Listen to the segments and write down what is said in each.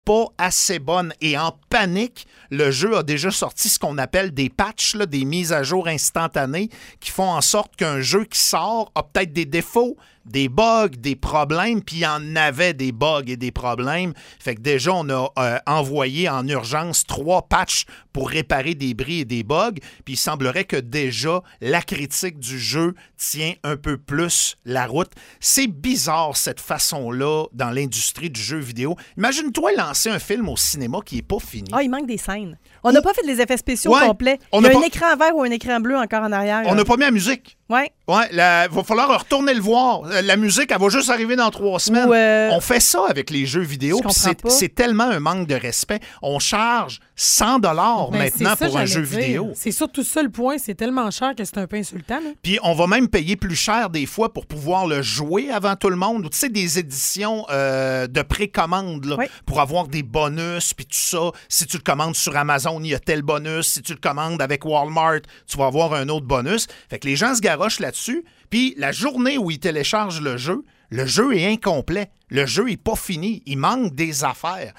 pas assez bonne. Et en panique, le jeu a déjà sorti ce qu'on appelle des patchs, là, des mises à jour instantanées qui font en sorte qu'un jeu qui sort a peut-être des défauts, des bugs, des problèmes, puis il y en avait des bugs et des problèmes. Fait que déjà, on a envoyé en urgence 3 patchs pour réparer des bris et des bugs, puis il semblerait que déjà, la critique du jeu tient un peu plus la route. C'est bizarre, cette façon-là, dans l'industrie du jeu vidéo. Imagine-toi lancer un film au cinéma qui n'est pas fini. Ah, il manque des scènes. On n'a pas fait les effets spéciaux complets. Il y a un écran vert ou un écran bleu encore en arrière. On n'a pas mis la musique. Oui. Ouais, il va falloir retourner le voir. La musique, elle va juste arriver dans 3 semaines. On fait ça avec les jeux vidéo. C'est tellement un manque de respect. On charge 100 $ maintenant pour un jeu vidéo. C'est surtout ça le point. C'est tellement cher que c'est un peu insultant. Là. Puis on va même payer plus cher des fois pour pouvoir le jouer avant tout le monde. Tu sais, des éditions de précommande là, pour avoir des bonus puis tout ça. Si tu le commandes sur Amazon, il y a tel bonus. Si tu le commandes avec Walmart, tu vas avoir un autre bonus. Fait que les gens se garochent là-dessus. Puis la journée où ils téléchargent le jeu est incomplet. Le jeu n'est pas fini. Il manque des affaires.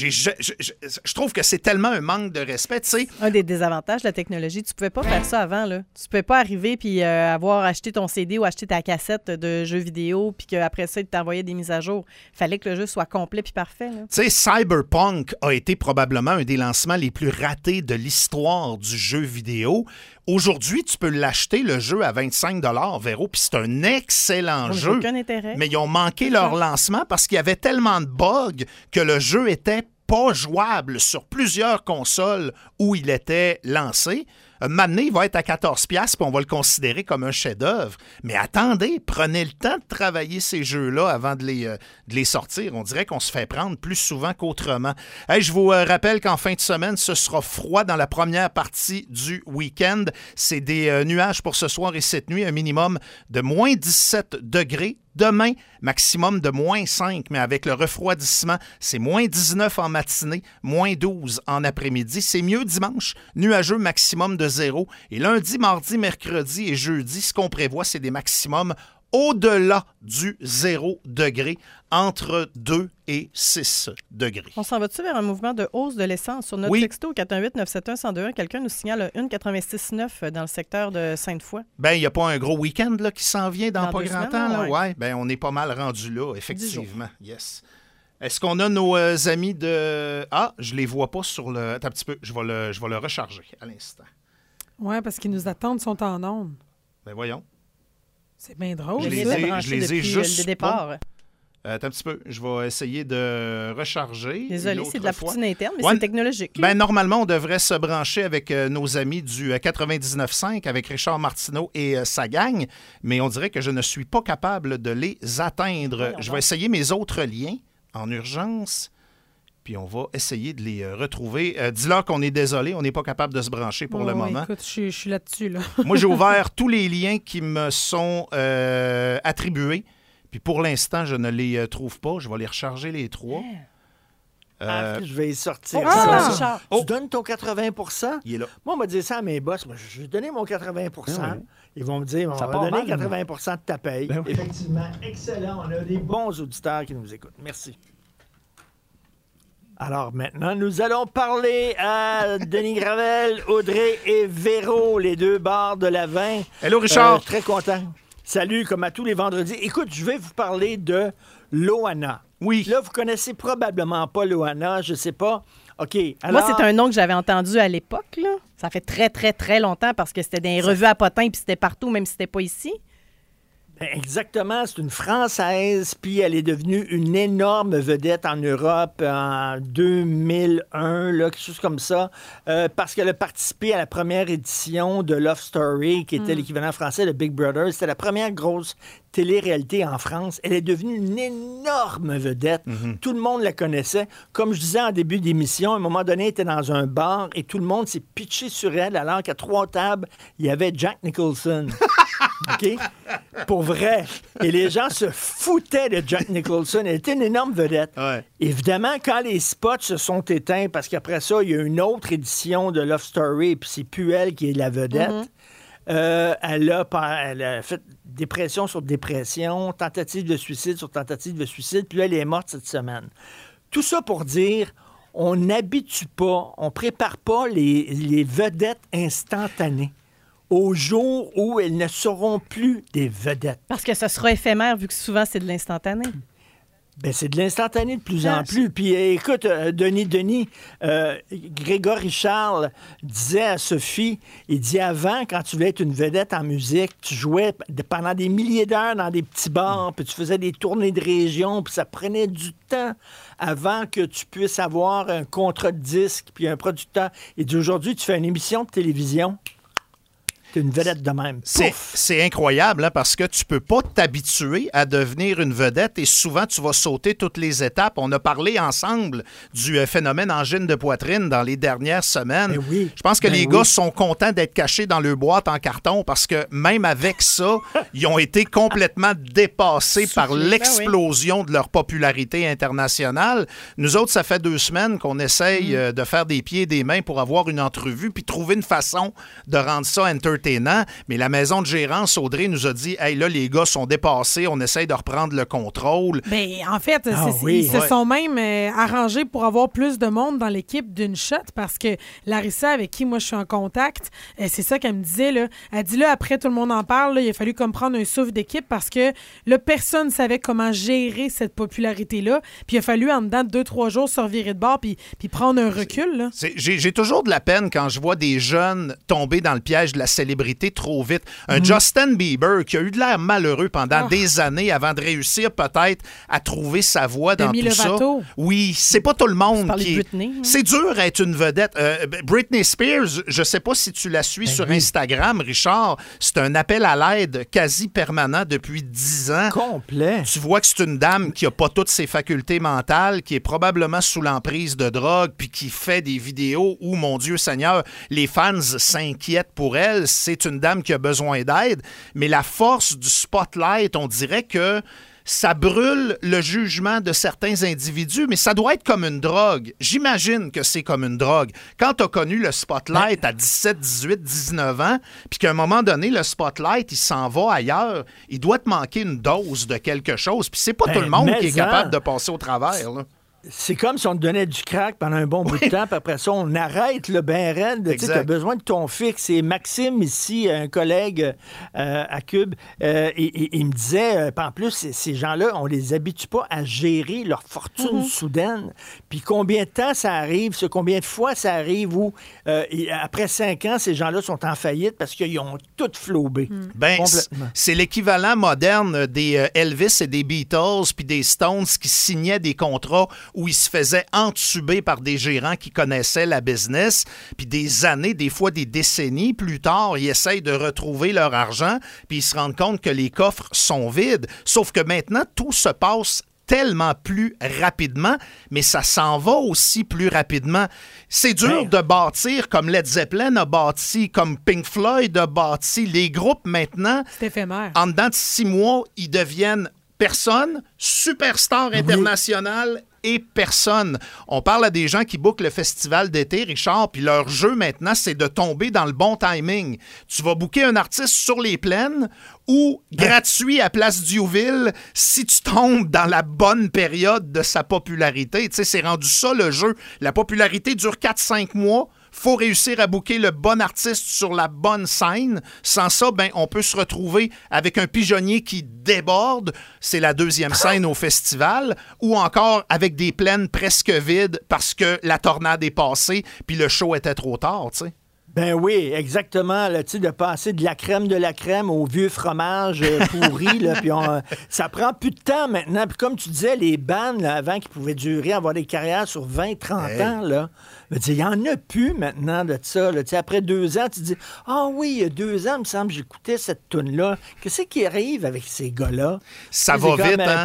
Je trouve que c'est tellement un manque de respect, tu sais. Un des désavantages de la technologie, tu pouvais pas faire ça avant, là. Tu pouvais pas arriver puis avoir acheté ton CD ou acheté ta cassette de jeux vidéo puis qu'après ça, ils t'envoyaient des mises à jour. Il fallait que le jeu soit complet puis parfait, là. Tu sais, Cyberpunk a été probablement un des lancements les plus ratés de l'histoire du jeu vidéo. Aujourd'hui, tu peux l'acheter, le jeu, à 25 $, Véro, puis c'est un excellent jeu. Aucun intérêt. Mais ils ont manqué leur lancement parce qu'il y avait tellement de bugs que le jeu était pas jouable sur plusieurs consoles où il était lancé. Maintenant, il va être à 14$ puis on va le considérer comme un chef-d'œuvre. Mais attendez, prenez le temps de travailler ces jeux-là avant de les sortir. On dirait qu'on se fait prendre plus souvent qu'autrement. Hey, je vous rappelle qu'en fin de semaine, ce sera froid dans la première partie du week-end. C'est des nuages pour ce soir et cette nuit, un minimum de moins 17 degrés. Demain, maximum de moins 5, mais avec le refroidissement, c'est moins 19 en matinée, moins 12 en après-midi. C'est mieux dimanche, nuageux maximum de 0. Et lundi, mardi, mercredi et jeudi, ce qu'on prévoit, c'est des maximums au-delà du 0 degré, entre 2 et 6 degrés. On s'en va-tu vers un mouvement de hausse de l'essence? Sur notre texto 418-971-1021, quelqu'un nous signale 1,86,9 dans le secteur de Sainte-Foy. Bien, il n'y a pas un gros week-end là, qui s'en vient dans pas grand temps. Là? Oui, ouais. Bien, on est pas mal rendu là, effectivement. Yes. Est-ce qu'on a nos amis de... Ah, je les vois pas sur le... Attends un petit peu, je vais le recharger à l'instant. Oui, parce qu'ils nous attendent, sont en onde. Ben voyons. C'est bien drôle. Je les ai juste le départ. Attends un petit peu, je vais essayer de recharger. Désolé, c'est de la poutine interne, mais c'est technologique. Ben, normalement, on devrait se brancher avec nos amis du 99.5, avec Richard Martineau et sa gang, mais on dirait que je ne suis pas capable de les atteindre. Je vais essayer mes autres liens en urgence, puis on va essayer de les retrouver. Dis-leur qu'on est désolé, on n'est pas capable de se brancher pour le moment. Écoute, je suis là-dessus. Là. Moi, j'ai ouvert tous les liens qui me sont attribués. Puis pour l'instant, je ne les trouve pas. Je vais les recharger les 3. Je vais y sortir. Tu donnes ton 80 Il est là. Moi, on m'a dit ça à mes boss. Moi, je vais donner mon 80 Ils vont me dire, on va donner 80 de ta paye. Ben oui. Effectivement, excellent. On a des bons auditeurs qui nous écoutent. Merci. Alors maintenant, nous allons parler à Denis Gravel, Audrey et Véro, les deux bars de la vin. Hello, Richard. Très content. Salut, comme à tous les vendredis. Écoute, je vais vous parler de Loana. Oui. Là, vous connaissez probablement pas Loana, je sais pas. OK, alors... Moi, c'est un nom que j'avais entendu à l'époque, là. Ça fait très, très, très longtemps parce que c'était dans les revues à potins puis c'était partout, même si c'était pas ici. Exactement, c'est une Française, puis elle est devenue une énorme vedette en Europe en 2001, là, quelque chose comme ça, parce qu'elle a participé à la première édition de Love Story, qui était l'équivalent français de Big Brother. C'était la première grosse télé-réalité en France. Elle est devenue une énorme vedette. Tout le monde la connaissait. Comme je disais en début d'émission, à un moment donné, elle était dans un bar et tout le monde s'est pitché sur elle alors qu'à 3 tables, il y avait Jack Nicholson. OK? Pour vrai. Et les gens se foutaient de Jack Nicholson. Elle était une énorme vedette. Ouais. Évidemment, quand les spots se sont éteints, parce qu'après ça, il y a une autre édition de Love Story, puis c'est plus elle qui est la vedette, elle a fait dépression sur dépression, tentative de suicide sur tentative de suicide, puis là, elle est morte cette semaine. Tout ça pour dire, on n'habitue pas, on prépare pas les vedettes instantanées au jour où elles ne seront plus des vedettes. Parce que ça sera éphémère, vu que souvent, c'est de l'instantané. Ben, c'est de l'instantané de plus en plus. Puis écoute, Denis, Grégory Charles disait à Sophie, il dit avant, quand tu voulais être une vedette en musique, tu jouais pendant des milliers d'heures dans des petits bars, puis tu faisais des tournées de région, puis ça prenait du temps avant que tu puisses avoir un contrat de disque, puis un producteur. Il dit aujourd'hui, tu fais une émission de télévision. T'es une vedette de même. C'est incroyable, hein, parce que tu peux pas t'habituer à devenir une vedette et souvent, tu vas sauter toutes les étapes. On a parlé ensemble du phénomène angine de poitrine dans les dernières semaines. Ben oui. Je pense que les gars sont contents d'être cachés dans leur boîte en carton parce que même avec ça, ils ont été complètement dépassés par l'explosion de leur popularité internationale. Nous autres, ça fait 2 semaines qu'on essaye de faire des pieds et des mains pour avoir une entrevue puis trouver une façon de rendre ça entertainant. Mais la maison de gérance, Audrey, nous a dit « Hey, là, les gars sont dépassés, on essaye de reprendre le contrôle. » Bien, en fait, ils se sont même arrangés pour avoir plus de monde dans l'équipe d'une shot parce que Larissa, avec qui moi je suis en contact, c'est ça qu'elle me disait. Là. Elle dit là, après, tout le monde en parle, là, il a fallu comme prendre un souffle d'équipe parce que là, personne ne savait comment gérer cette popularité-là. Puis il a fallu, en dedans de 2-3 jours, se revirer de bord puis prendre un recul. Là. J'ai toujours de la peine quand je vois des jeunes tomber dans le piège de la célébrité trop vite. Un Justin Bieber qui a eu de l'air malheureux pendant des années avant de réussir peut-être à trouver sa voie dans tout ça. Oui, c'est pas tout le monde qui... Britney, c'est dur d'être une vedette. Britney Spears, je sais pas si tu la suis sur Instagram, Richard, c'est un appel à l'aide quasi permanent depuis 10 ans. Complet. Tu vois que c'est une dame qui a pas toutes ses facultés mentales, qui est probablement sous l'emprise de drogue, puis qui fait des vidéos où, mon Dieu Seigneur, les fans s'inquiètent pour elle. C'est une dame qui a besoin d'aide, mais la force du spotlight, on dirait que ça brûle le jugement de certains individus, mais ça doit être comme une drogue. J'imagine que c'est comme une drogue. Quand tu as connu le spotlight à 17, 18, 19 ans, puis qu'à un moment donné, le spotlight, il s'en va ailleurs, il doit te manquer une dose de quelque chose, puis c'est pas tout le monde qui est capable de passer au travers, là. C'est comme si on te donnait du crack pendant un bon bout de temps, puis après ça, on arrête le ben raide. Tu as besoin de ton fixe. Et Maxime, ici, un collègue à Cube, il me disait, en plus, ces gens-là, on les habitue pas à gérer leur fortune soudaine. Puis combien de temps ça arrive, combien de fois ça arrive où, après 5 ans, ces gens-là sont en faillite parce qu'ils ont tout flobé. Ben, c'est l'équivalent moderne des Elvis et des Beatles puis des Stones qui signaient des contrats où ils se faisaient entuber par des gérants qui connaissaient la business, puis des années, des fois des décennies plus tard, ils essayent de retrouver leur argent, puis ils se rendent compte que les coffres sont vides. Sauf que maintenant, tout se passe tellement plus rapidement, mais ça s'en va aussi plus rapidement. C'est dur de bâtir comme Led Zeppelin a bâti, comme Pink Floyd a bâti. Les groupes maintenant, c'est éphémère. En dedans de 6 mois, ils deviennent personne, superstar international et personne. On parle à des gens qui bookent le festival d'été, Richard, puis leur jeu maintenant, c'est de tomber dans le bon timing. Tu vas booker un artiste sur les plaines ou gratuit à Place Diouville si tu tombes dans la bonne période de sa popularité. Tu sais, c'est rendu ça le jeu. La popularité dure 4-5 mois. Faut réussir à booker le bon artiste sur la bonne scène. Sans ça, ben, on peut se retrouver avec un pigeonnier qui déborde. C'est la 2e scène au festival. Ou encore avec des plaines presque vides parce que la tornade est passée puis le show était trop tard, tu sais. Ben oui, exactement. Là, de passer de la crème au vieux fromage pourri. Là, puis ça prend plus de temps maintenant. Puis comme tu disais, les bands, là, avant, qui pouvaient durer, avoir des carrières sur 20-30 ans, là, il n'y en a plus maintenant de ça. Là. Après 2 ans, tu te dis « Ah oui, il y a 2 ans, il me semble, j'écoutais cette toune-là. » Qu'est-ce qui arrive avec ces gars-là? Ça va vite, hein?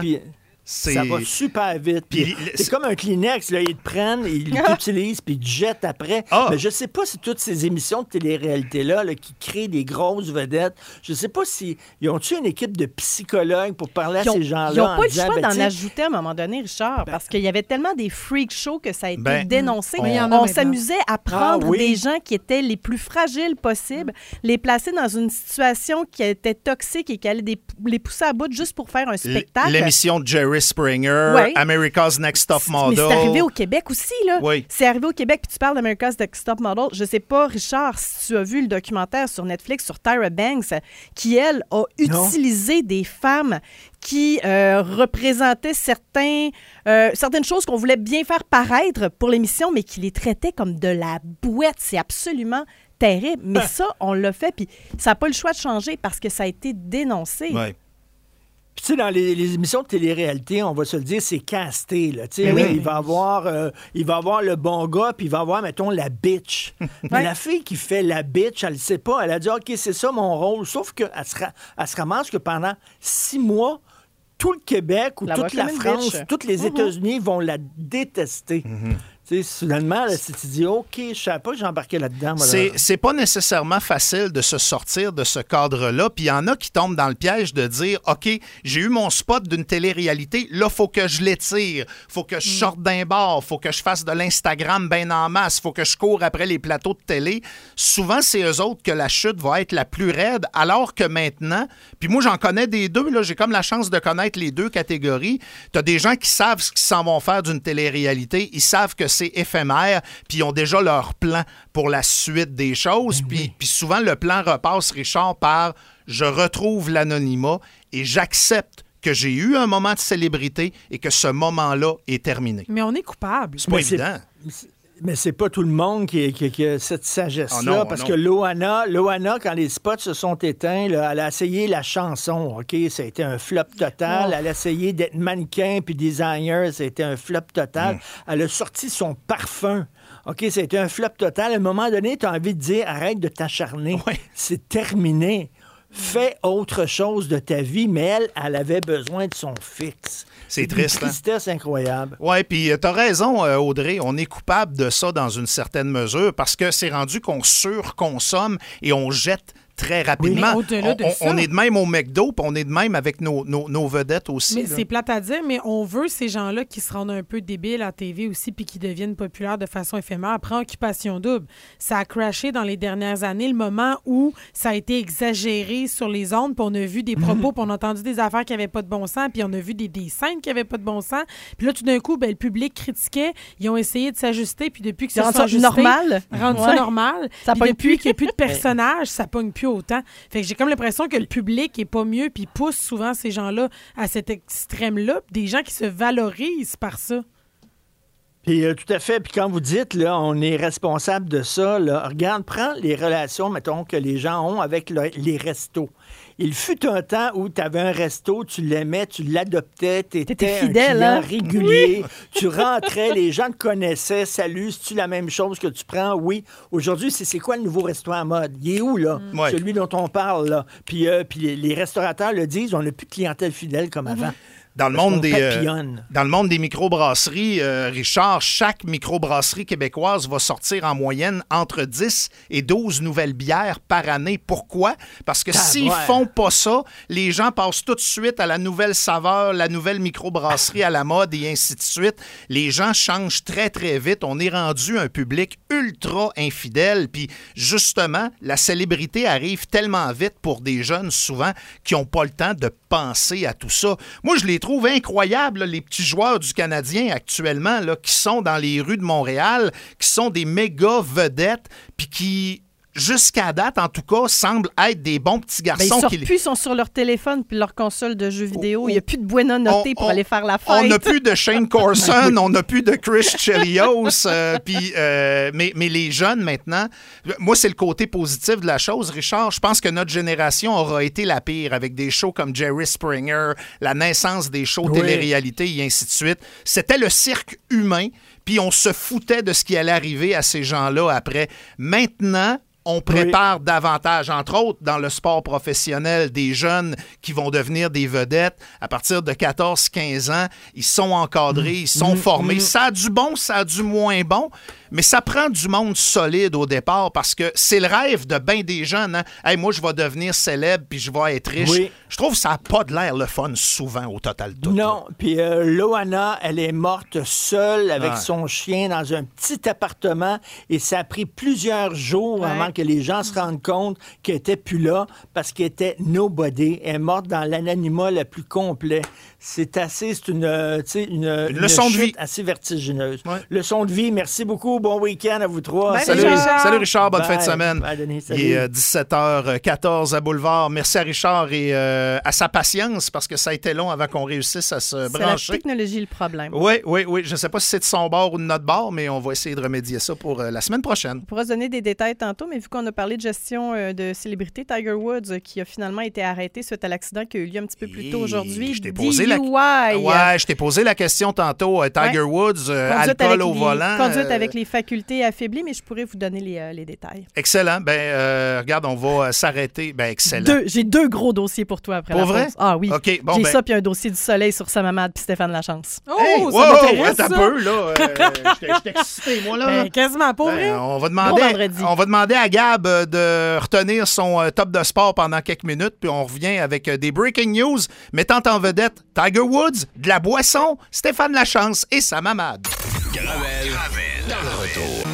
Ça va super vite. C'est comme un Kleenex, là, ils te prennent, ils l'utilisent, puis ils te jettent après. Mais je sais pas si toutes ces émissions de télé-réalité-là qui créent des grosses vedettes, je sais pas si... Ils ont-tu une équipe de psychologues pour parler à ces gens-là? Ils n'ont pas le choix d'en ajouter à un moment donné, Richard, parce qu'il y avait tellement des freak shows que ça a été dénoncé. On s'amusait à prendre des gens qui étaient les plus fragiles possibles, les placer dans une situation qui était toxique et qui allait les pousser à bout juste pour faire un spectacle. L'émission de Jerry Jerry Springer, America's Next Top Model. Mais c'est arrivé au Québec aussi, là. Oui. C'est arrivé au Québec, puis tu parles d'America's Next Top Model. Je sais pas, Richard, si tu as vu le documentaire sur Netflix sur Tyra Banks, qui, elle, a utilisé des femmes qui représentaient certaines choses qu'on voulait bien faire paraître pour l'émission, mais qui les traitait comme de la bouette. C'est absolument terrible. Mais ça, on l'a fait, puis ça n'a pas le choix de changer parce que ça a été dénoncé. Oui. Puis, tu sais, dans les émissions de télé-réalité, on va se le dire, c'est casté, là. Tu sais, il va avoir le bon gars, puis il va avoir, mettons, la bitch. Mais la fille qui fait la bitch, elle ne sait pas. Elle a dit, OK, c'est ça mon rôle. Sauf qu'elle se ramasse que pendant 6 mois, tout le Québec ou toute la France, tous les États-Unis vont la détester. Tu sais, soudainement, là, si tu dis, OK, je ne savais pas que j'embarquais là-dedans. C'est pas nécessairement facile de se sortir de ce cadre-là. Puis il y en a qui tombent dans le piège de dire, OK, j'ai eu mon spot d'une télé-réalité, là, il faut que je l'étire. Il faut que je sorte d'un bar. Il faut que je fasse de l'Instagram bien en masse. Il faut que je cours après les plateaux de télé. Souvent, c'est eux autres que la chute va être la plus raide, alors que maintenant, puis moi, j'en connais des deux. Là, j'ai comme la chance de connaître les deux catégories. Tu as des gens qui savent ce qu'ils s'en vont faire d'une télé-réalité. Ils savent que c'est éphémère, puis ils ont déjà leur plan pour la suite des choses. Puis souvent, le plan repasse, Richard, par « je retrouve l'anonymat et j'accepte que j'ai eu un moment de célébrité et que ce moment-là est terminé. » Mais on est coupable. C'est pas évident. Mais c'est pas tout le monde qui a cette sagesse-là, parce que Loana, quand les spots se sont éteints, là, elle a essayé la chanson, OK? Ça a été un flop total. Elle a essayé d'être mannequin puis designer, ça a été un flop total. Elle a sorti son parfum. OK, ça a été un flop total. À un moment donné, tu as envie de dire, arrête de t'acharner. C'est terminé. Fais autre chose de ta vie, mais elle avait besoin de son fixe. C'est triste, une tristesse incroyable. Oui, puis t'as raison, Audrey. On est coupable de ça dans une certaine mesure parce que c'est rendu qu'on surconsomme et on jette très rapidement. Oui, mais au-delà de ça, on est de même au McDo, puis on est de même avec nos vedettes aussi. Mais c'est plate à dire, mais on veut ces gens-là qui se rendent un peu débiles à la TV aussi puis qui deviennent populaires de façon éphémère. Prends Occupation Double. Ça a crashé dans les dernières années, le moment où ça a été exagéré sur les ondes, puis on a vu des propos, puis on a entendu des affaires qui n'avaient pas de bon sens, puis on a vu des scènes qui n'avaient pas de bon sens. Puis là, tout d'un coup, le public critiquait. Ils ont essayé de s'ajuster, puis depuis que ça s'est ajusté... Rendre ça normal. Puis depuis qu'il n'y a plus de personnages, ça pogne plus autant. Fait que j'ai comme l'impression que le public est pas mieux puis pousse souvent ces gens-là à cet extrême-là, des gens qui se valorisent par ça. Puis tout à fait. Puis quand vous dites, là, on est responsable de ça, là, regarde, prends les relations, mettons, que les gens ont avec les restos. Il fut un temps où tu avais un resto, tu l'aimais, tu l'adoptais, tu étais fidèle, un client régulier, tu rentrais, les gens te connaissaient, salut, c'est-tu la même chose que tu prends? Oui. Aujourd'hui, c'est quoi le nouveau resto à mode? Il est où, là? Celui dont on parle, là. Puis les restaurateurs le disent, on n'a plus de clientèle fidèle comme avant. Dans le monde des microbrasseries, Richard, chaque microbrasserie québécoise va sortir en moyenne entre 10 et 12 nouvelles bières par année. Pourquoi? Parce que s'ils font pas ça, les gens passent tout de suite à la nouvelle saveur, la nouvelle microbrasserie à la mode et ainsi de suite. Les gens changent très, très vite. On est rendu un public ultra infidèle. Puis justement, la célébrité arrive tellement vite pour des jeunes, souvent, qui n'ont pas le temps de penser à tout ça. Moi, je les trouve incroyables, là, les petits joueurs du Canadien actuellement, là, qui sont dans les rues de Montréal, qui sont des méga vedettes, puis qui, jusqu'à date, en tout cas, semblent être des bons petits garçons. Ils sont sur leur téléphone puis leur console de jeux vidéo. Il n'y a plus de Buena Noté pour aller faire la fête. On n'a plus de Shane Corson, on n'a plus de Chris Chelios. Mais les jeunes, maintenant, moi, c'est le côté positif de la chose, Richard. Je pense que notre génération aura été la pire avec des shows comme Jerry Springer, la naissance des shows télé-réalité et ainsi de suite. C'était le cirque humain, puis on se foutait de ce qui allait arriver à ces gens-là après. Maintenant, on prépare davantage, entre autres, dans le sport professionnel, des jeunes qui vont devenir des vedettes. À partir de 14-15 ans, ils sont encadrés, ils sont formés. Ça a du bon, ça a du moins bon, Mais ça prend du monde solide au départ parce que c'est le rêve de bien des gens. Hein? Hey, moi, je vais devenir célèbre puis je vais être riche. Oui. Je trouve que ça n'a pas de l'air le fun souvent au total tout. Non, puis Loana, elle est morte seule avec son chien dans un petit appartement et ça a pris plusieurs jours avant que les gens se rendent compte qu'elle n'était plus là parce qu'elle était nobody. Elle est morte dans l'anonymat le plus complet. C'est une leçon de vie assez vertigineuse. Ouais. Leçon de vie. Merci beaucoup. Bon week-end à vous trois. Bye, Salut Richard, bonne Bye. fin de semaine. Bye, Denis, salut. Il est 17h14 à Boulevard. Merci à Richard et à sa patience parce que ça a été long avant qu'on réussisse à se brancher. C'est la technologie le problème. Oui. Je ne sais pas si c'est de son bord ou de notre bord, mais on va essayer de remédier ça pour la semaine prochaine. On pourra se donner des détails tantôt, mais vu qu'on a parlé de gestion de célébrité, Tiger Woods qui a finalement été arrêté suite à l'accident qui a eu lieu un petit peu plus tôt aujourd'hui. Je t'ai posé je t'ai posé la question tantôt. Tiger Woods, alcool au volant. Conduite avec les facultés affaiblies, mais je pourrais vous donner les détails. Excellent. Regarde, on va s'arrêter. Excellent. J'ai 2 gros dossiers pour toi après Pour la vrai? pause. Ah oui. OK, bon, j'ai ça puis un dossier du soleil sur sa maman puis Stéphane Lachance. Oh, hey, ça m'intéresse, t'as ça. peu, là. Je t'ai excité, moi, là. Quasiment pas vrai. On va vendredi. demander à Gab de retenir son top de sport pendant quelques minutes, puis on revient avec des breaking news mettant en vedette Tiger Woods, de la boisson, Stéphane Lachance et sa mamade. Gravel dans le retour.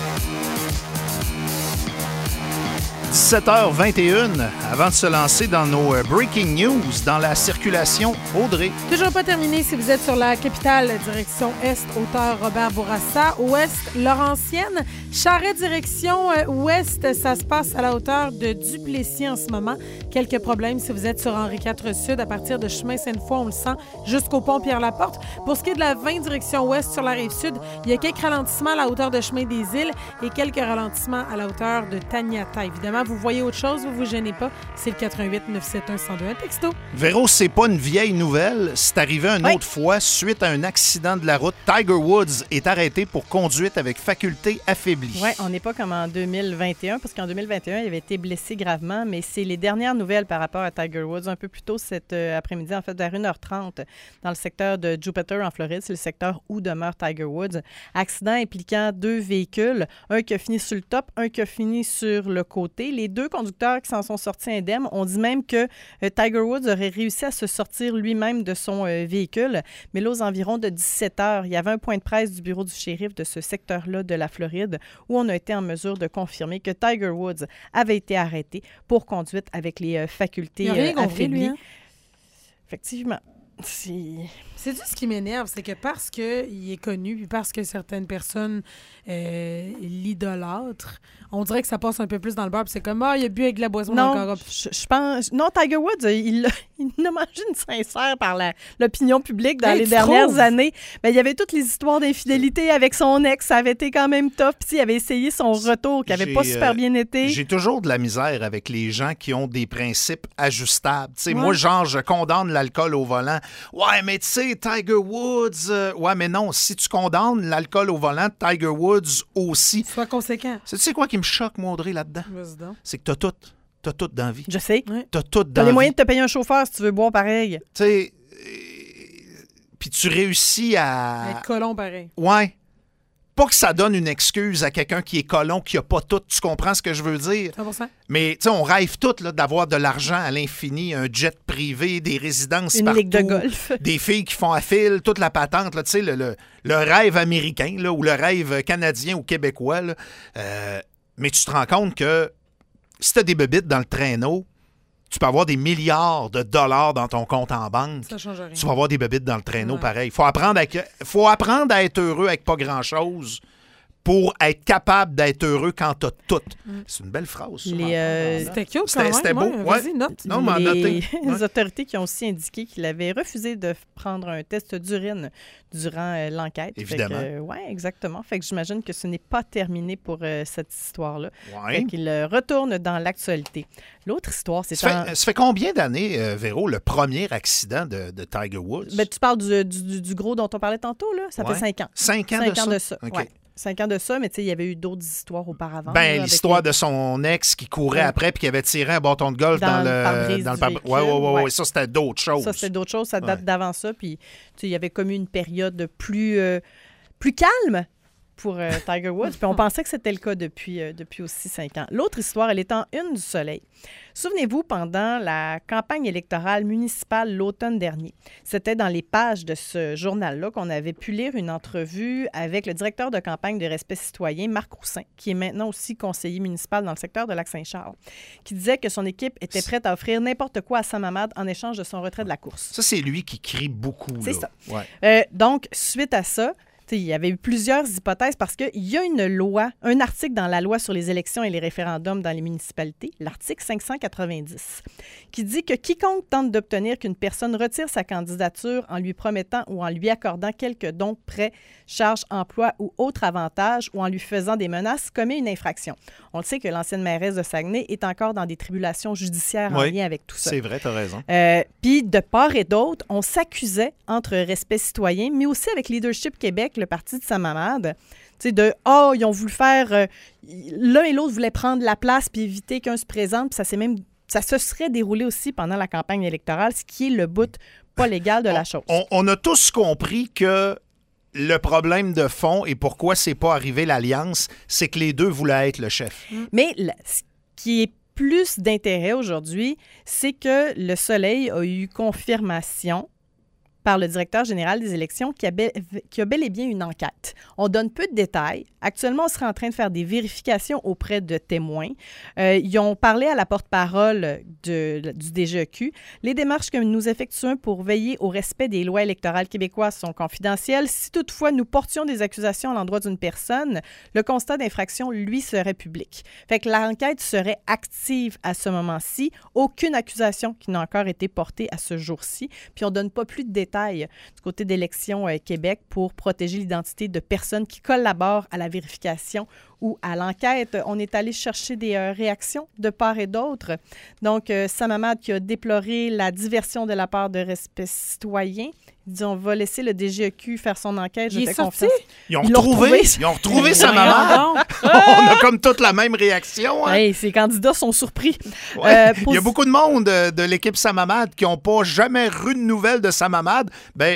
17h21, avant de se lancer dans nos breaking news, dans la circulation, Audrey. Toujours pas terminé si vous êtes sur la capitale, direction Est, hauteur Robert Bourassa. Ouest, Laurentienne. Charret, direction Ouest, ça se passe à la hauteur de Duplessis en ce moment. Quelques problèmes si vous êtes sur Henri IV Sud, à partir de chemin Sainte-Foy, on le sent, jusqu'au pont Pierre-Laporte. Pour ce qui est de la 20 direction Ouest sur la Rive-Sud, il y a quelques ralentissements à la hauteur de chemin des Îles et quelques ralentissements à la hauteur de Taniata. Évidemment, vous voyez autre chose, vous vous gênez pas, c'est le 88 971 1021 texto. Véro, c'est pas une vieille nouvelle. C'est arrivé une autre fois suite à un accident de la route. Tiger Woods est arrêté pour conduite avec faculté affaiblie. Oui, on n'est pas comme en 2021, parce qu'en 2021, il avait été blessé gravement, mais c'est les dernières nouvelles par rapport à Tiger Woods. Un peu plus tôt cet après-midi, en fait, vers 1h30, dans le secteur de Jupiter, en Floride. C'est le secteur où demeure Tiger Woods. Accident impliquant 2 véhicules, un qui a fini sur le top, un qui a fini sur le côté. Les 2 conducteurs qui s'en sont sortis indemnes, on dit même que Tiger Woods aurait réussi à se sortir lui-même de son véhicule. Mais là, aux environs de 17 heures, il y avait un point de presse du bureau du shérif de ce secteur-là de la Floride où on a été en mesure de confirmer que Tiger Woods avait été arrêté pour conduite avec les facultés affaiblies. Lui, hein? Effectivement. C'est tout ce qui m'énerve, c'est que parce qu'il est connu, puis parce que certaines personnes l'idolâtrent, on dirait que ça passe un peu plus dans le beurre, puis c'est comme, il a bu avec de la boisson dans le corps. Je pense... Non, Tiger Woods, il a mangé une sincère par l'opinion publique dans les dernières années. Ben, il y avait toutes les histoires d'infidélité avec son ex, ça avait été quand même tough, puis il avait essayé son retour, qui n'avait pas super bien été. J'ai toujours de la misère avec les gens qui ont des principes ajustables. Moi, genre, je condamne l'alcool au volant. Ouais, mais tu sais, Tiger Woods... ouais, mais non, si tu condamnes l'alcool au volant, Tiger Woods aussi. Sois conséquent. Tu sais quoi qui me choque, moi, Audrey, là-dedans? C'est que t'as tout. T'as tout dans la vie. Je sais. T'as tout dans T'as la les vie. moyens de te payer un chauffeur si tu veux boire pareil. Tu sais... Puis tu réussis à... Être colon pareil. Ouais. Pas que ça donne une excuse à quelqu'un qui est colon, qui a pas tout. Tu comprends ce que je veux dire? 100%. Mais tu sais, on rêve tous là, d'avoir de l'argent à l'infini, un jet privé, des résidences une partout, ligue de golf, des filles qui font à fil, toute la patente. Tu sais, le rêve américain là, ou le rêve canadien ou québécois. Là, mais tu te rends compte que si tu as des bébites dans le traîneau, tu peux avoir des milliards de dollars dans ton compte en banque. Ça change rien. Tu vas avoir des bébites dans le traîneau pareil. Faut apprendre à être heureux avec pas grand-chose pour être capable d'être heureux quand t'as tout. C'est une belle phrase. Ça, c'était cute quand même. C'était beau. Vas-y, note. Non, mais les autorités qui ont aussi indiqué qu'il avait refusé de prendre un test d'urine durant l'enquête. Évidemment. Oui, exactement. Fait que j'imagine que ce n'est pas terminé pour cette histoire-là. Ouais. Fait qu'il retourne dans l'actualité. L'autre histoire, c'est... Ça fait combien d'années, Véro, le premier accident de Tiger Woods? Ben, tu parles du gros dont on parlait tantôt, là? Ça fait 5 ans. 5 ans 5 ans de ça, OK. ouais. 5 ans de ça, mais tu sais, il y avait eu d'autres histoires auparavant. Ben, là, l'histoire de son ex qui courait après puis qui avait tiré un bâton de golf dans le pare-brise. Oui, ça, c'était d'autres choses. Ça, c'était d'autres choses. Ça date d'avant ça. Puis, tu sais, il y avait comme eu une période plus calme. pour Tiger Woods. Puis on pensait que c'était le cas depuis aussi 5 ans. L'autre histoire, elle est en une du Soleil. Souvenez-vous, pendant la campagne électorale municipale l'automne dernier, c'était dans les pages de ce journal-là qu'on avait pu lire une entrevue avec le directeur de campagne de Respect citoyen, Marc Roussin, qui est maintenant aussi conseiller municipal dans le secteur de Lac-Saint-Charles, qui disait que son équipe était prête à offrir n'importe quoi à Sam Hamad en échange de son retrait de la course. Ça, c'est lui qui crie beaucoup. C'est là. ça. Ouais. Donc, suite à ça, il y avait eu plusieurs hypothèses parce qu'il y a une loi, un article dans la loi sur les élections et les référendums dans les municipalités, l'article 590, qui dit que quiconque tente d'obtenir qu'une personne retire sa candidature en lui promettant ou en lui accordant quelques dons, prêts, charges, emplois ou autres avantages ou en lui faisant des menaces commet une infraction. On le sait que l'ancienne mairesse de Saguenay est encore dans des tribulations judiciaires en lien avec tout ça. C'est vrai, tu as raison. Puis, de part et d'autre, on s'accusait entre Respect citoyen, mais aussi avec Leadership Québec, le parti de Sam Hamad, ils ont voulu faire... l'un et l'autre voulaient prendre la place puis éviter qu'un se présente, puis ça se serait déroulé aussi pendant la campagne électorale, ce qui est le bout pas légal de la chose. On a tous compris que le problème de fond et pourquoi c'est pas arrivé l'alliance, c'est que les deux voulaient être le chef. Mais ce qui est plus d'intérêt aujourd'hui, c'est que le Soleil a eu confirmation par le directeur général des élections qui a bel et bien une enquête. On donne peu de détails. Actuellement, on serait en train de faire des vérifications auprès de témoins. Ils ont parlé à la porte-parole du DGEQ. Les démarches que nous effectuons pour veiller au respect des lois électorales québécoises sont confidentielles. Si toutefois nous portions des accusations à l'endroit d'une personne, le constat d'infraction, lui, serait public. Fait que l'enquête serait active à ce moment-ci. Aucune accusation qui n'a encore été portée à ce jour-ci. Puis on ne donne pas plus de détails du côté d'Élections Québec pour protéger l'identité de personnes qui collaborent à la vérification ou à l'enquête. On est allé chercher des réactions de part et d'autre. Donc, Sam Hamad qui a déploré la diversion de la part de Respect citoyen. Il dit, on va laisser le DGEQ faire son enquête. Il est sorti? Ils ont retrouvé Sam Hamad. On a comme toute la même réaction. Hein? Hey, ces candidats sont surpris. Ouais. Il y a beaucoup de monde de l'équipe Sam Hamad qui n'ont pas jamais eu de nouvelles de Sam Hamad.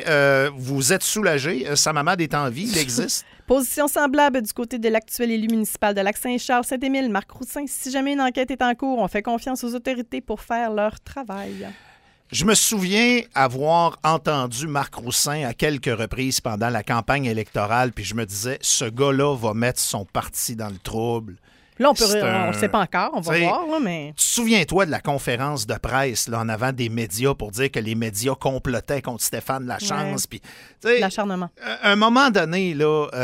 Vous êtes soulagés. Sam Hamad est en vie, il existe. Position semblable du côté de l'actuel élu municipal de Lac-Saint-Charles, Saint-Émile, Marc Roussin. Si jamais une enquête est en cours, on fait confiance aux autorités pour faire leur travail. Je me souviens avoir entendu Marc Roussin à quelques reprises pendant la campagne électorale, puis je me disais, ce gars-là va mettre son parti dans le trouble. Là, on ne sait pas encore, on va voir, là, mais... Souviens-toi de la conférence de presse là, en avant des médias pour dire que les médias complotaient contre Stéphane Lachance. Puis, l'acharnement. À un moment donné,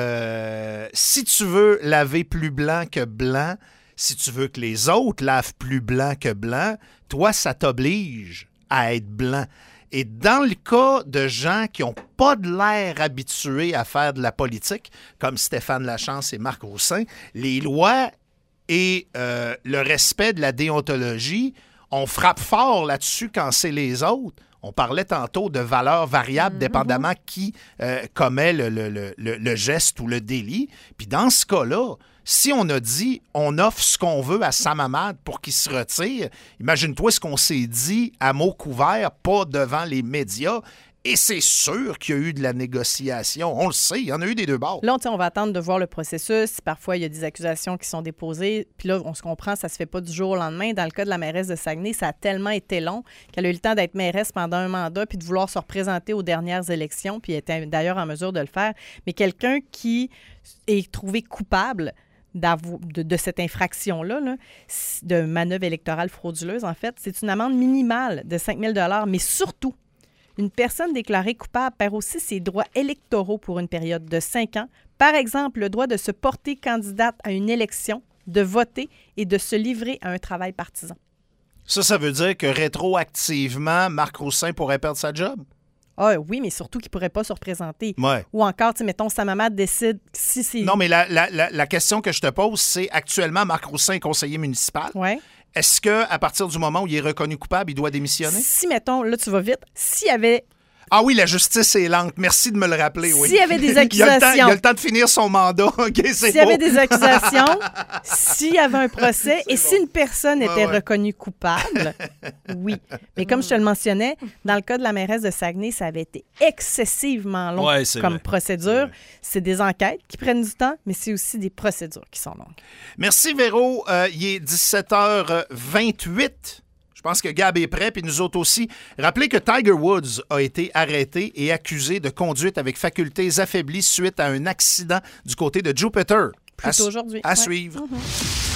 là, si tu veux laver plus blanc que blanc, si tu veux que les autres lavent plus blanc que blanc, toi, ça t'oblige à être blanc. Et dans le cas de gens qui n'ont pas de l'air habitués à faire de la politique, comme Stéphane Lachance et Marc Roussin, les lois et le respect de la déontologie, on frappe fort là-dessus quand c'est les autres. On parlait tantôt de valeurs variables dépendamment qui commet le geste ou le délit. Puis dans ce cas-là, si on a dit on offre ce qu'on veut à Sam Hamad pour qu'il se retire, imagine-toi ce qu'on s'est dit à mots couverts, pas devant les médias. Et c'est sûr qu'il y a eu de la négociation. On le sait, il y en a eu des deux bords. Là, on va attendre de voir le processus. Parfois, il y a des accusations qui sont déposées. Puis là, on se comprend, ça se fait pas du jour au lendemain. Dans le cas de la mairesse de Saguenay, ça a tellement été long qu'elle a eu le temps d'être mairesse pendant un mandat puis de vouloir se représenter aux dernières élections, puis elle était d'ailleurs en mesure de le faire. Mais quelqu'un qui est trouvé coupable de cette infraction-là, de manœuvre électorale frauduleuse, en fait, c'est une amende minimale de 5 000 $, mais surtout, une personne déclarée coupable perd aussi ses droits électoraux pour une période de 5 ans. Par exemple, le droit de se porter candidate à une élection, de voter et de se livrer à un travail partisan. Ça veut dire que rétroactivement, Marc Roussin pourrait perdre sa job? Ah oui, mais surtout qu'il ne pourrait pas se représenter. Ouais. Ou encore, mettons, Sam Hamad décide si c'est... Non, mais la question que je te pose, c'est actuellement, Marc Roussin est conseiller municipal. Oui. Est-ce qu'à partir du moment où il est reconnu coupable, il doit démissionner? Si, mettons, là, tu vas vite, s'il y avait Ah oui, la justice est lente. Merci de me le rappeler, oui. S'il y avait des accusations... il a le temps de finir son mandat. OK, c'est S'il y avait des accusations, s'il y avait un procès et si une personne était reconnue coupable, oui. Mais comme je te le mentionnais, dans le cas de la mairesse de Saguenay, ça avait été excessivement long comme procédure. C'est des enquêtes qui prennent du temps, mais c'est aussi des procédures qui sont longues. Merci, Véro. Il est 17h28. Je pense que Gab est prêt, puis nous autres aussi. Rappelez que Tiger Woods a été arrêté et accusé de conduite avec facultés affaiblies suite à un accident du côté de Jupiter. Plutôt aujourd'hui. À suivre.